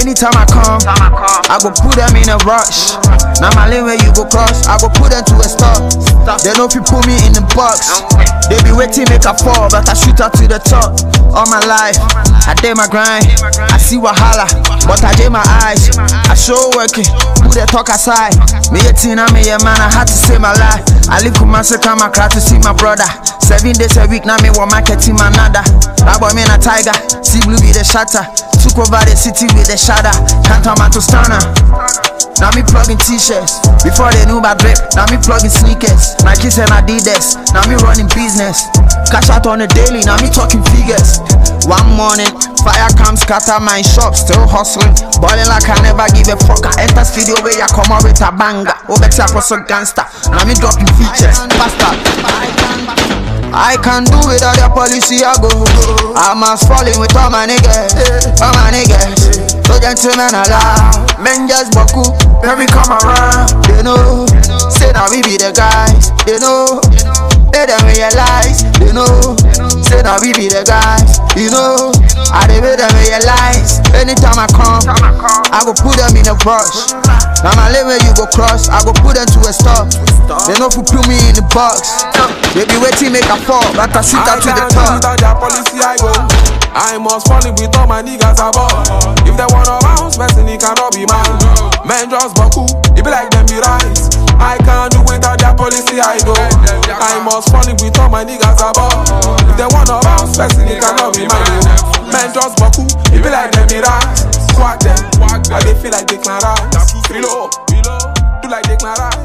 Anytime I come, I go put them in a rush. Now my lane where you go cross, I go put them to a stop. They know if you put me in the box, they be waiting make a fall, but I shoot out to the top. All my life, I did my grind. I see wahala, but I did my eyes. I show working, who they talk aside. Me a teen, I'm a man, I had to save my life. I live with myself, come I cry to see my brother. 7 days a week, now me want marketing my nada. That boy me a tiger, see blue be the shatter. Took over the city with the shadow. Can't tell man to stunner. Now me plugging t-shirts. Before they knew about drip, now me plugging sneakers. Nikes and Adidas, now me running business. Cash out on the daily, now me talking figures. One morning, fire comes scatter my shop, still hustling. Balling like I never give a fuck. I enter studio where you come out with a banger. Obex was a gangster, now me dropping features. Faster. I can do without your policy, I go. I'm as falling with all my niggas, all my niggas. So gentlemen allow, men just buckle when we come around. They know, say that we be the guys. They know, they don't realize. They know, say that we be the guys. You know, I they made them realize. Anytime I come, I go put them in a brush. Now my lane where you go cross, I go put them to a stop. They know if you put me in the box, they be waiting make a fall, but I shoot out to the top. Their policy I go. I must fall in with all my niggas above. If they wanna bounce, person he cannot be mine. Men just buckle, it be like them be rice. I can't do without their policy I go. I must fall in with all my niggas above. If they wanna bounce, person he cannot be mine. Men just buckle, it be like them be rice. Squat them, I they feel like they can rise. Reload, do like they can rise.